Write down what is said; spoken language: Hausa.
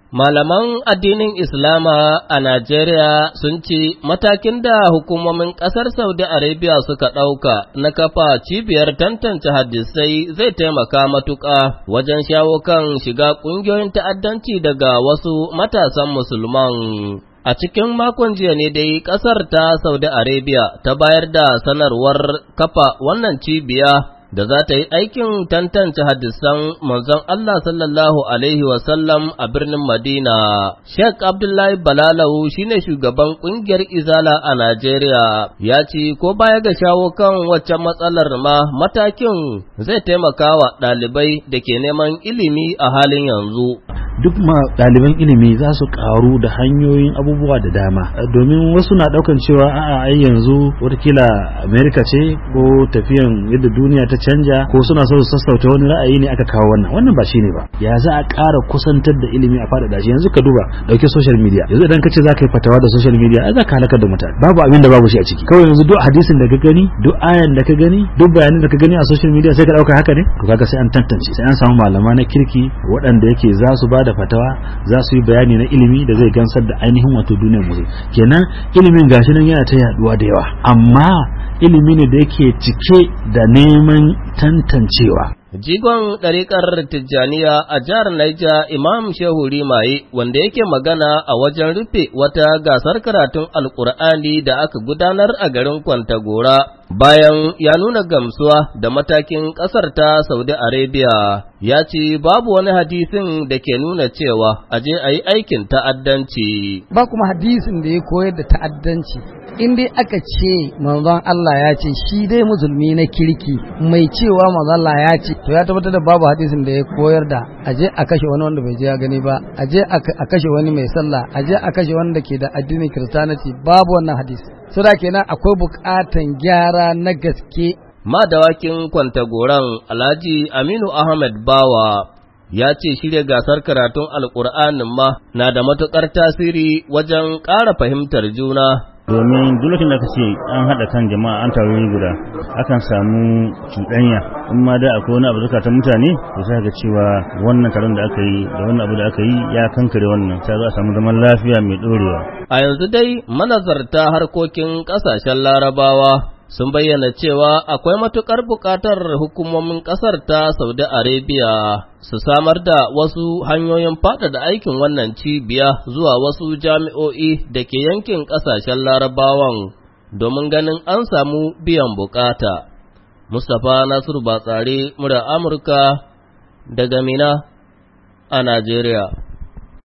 Malaman addinin Islama a Najeriya sun ce matakin da hukumomin ƙasar Saudi Arabia suka ɗauka na kafa cibiyar tantance hadisai zai taimaka matuƙa wajen shawo kan shiga ƙungiyoyin ta'addanci daga wasu matasan musulman. A cikin makon jiya ne dai ƙasar ta Saudi Arabia ta bayar da sanarwar kafa wannan cibiya da za ta yi aikin tantance hadisan manzon Allah sallallahu Alaihi wasallam a birnin Madina. Sheikh Abdullahi Balalau shine shugaban ƙungiyar Izala a Najeriya, ya ce ko baya ga shawo kan waccan matsalar ma matakin zai taimaka wa ɗalibai da ke neman ilimi a halin yanzu. Duk ɗaliban ilimi za su ƙaru da hanyoyin abubuwa da dama, domin wasu na ɗaukan cewa a'a ai yanzu watakila Amerika ce ko tafiyan yadda duniya ta canja ko suna so su sassauta wani ra'ayi ne aka kawo wannan ba shine ba. Ya za a ƙara kusantar da ilimi a faɗaɗa shi? Yanzu ka duba ɗauki social media, yanzu idan ka ce za ka yi fatawa da social media ai za ka halakar da mutane, babu abin da babu shi a ciki. Kawai yanzu duk hadisin da ka gani, duk ayan da ka gani, duk bayanin da ka gani a social media sai ka ɗauka haka ne? To kaga sai an tantance, sai an samu malama na kirki waɗanda yake za su ba da fatawa, za su yi bayani na ilimi da zai gansar da ainihin wato duniyar mu. Kenan ilimin gashi nan yana ta yaduwa da yawa, amma ilimi ne da yake cike da neman tantancewa. Jigon ɗariƙar Tijjaniya a jihar Niger, Imam Shehu Rimaye, wanda yake magana a wajen rufe wata gasar karatun Alƙur'ani da aka gudanar a garin Kwantagora, bayan ya nuna gamsuwa da matakin ƙasar ta Saudi Arabia, ya ce babu wani hadisin da ke nuna cewa a je a yi aikin ta'addanci. Ba kuma hadisin da ya koyar da ta'addanci. In dai aka ce manzon Allah ya ce shi dai musulmi na kirki mai cewa manzon Allah ya ce, to ya tabbatar da babu hadisin da ya koyar da aje a kashe wani wanda bai je ya gani ba, aje a kashe wani mai sallah, aje a kashe wanda ke da addinin Kiristaniti, babu wannan hadisi. Saboda kenan akwai bukatan gyara na gaske. Madawakin Kwantagoran Alhaji Aminu Ahmed Bawa ya ce shirya gasar karatun Alƙur'anin ma na da matuƙar tasiri wajen ƙara fahimtar juna. Domin duk lokacin da aka ce an haɗa kan jama'a an taru guda akan samu cuɗanya, in ma da akwai wani abu zakatan mutane to sai ga cewa wannan taron da aka yi da wannan abu da aka yi ya kankare wannan, ta za a samu zaman lafiya mai ɗorewa. A yanzu dai manazarta harkokin ƙasashen Larabawa sun bayyana cewa akwai matuƙar buƙatar hukumomin ƙasar ta Saudi Arabia su samar da wasu hanyoyin faɗaɗa aikin wannan cibiya zuwa wasu jami'o'i da ke yankin ƙasashen Larabawan domin ganin an samu biyan buƙata. Mustapha Nasiru Batsari, murar Amurka daga Mina a Najeriya.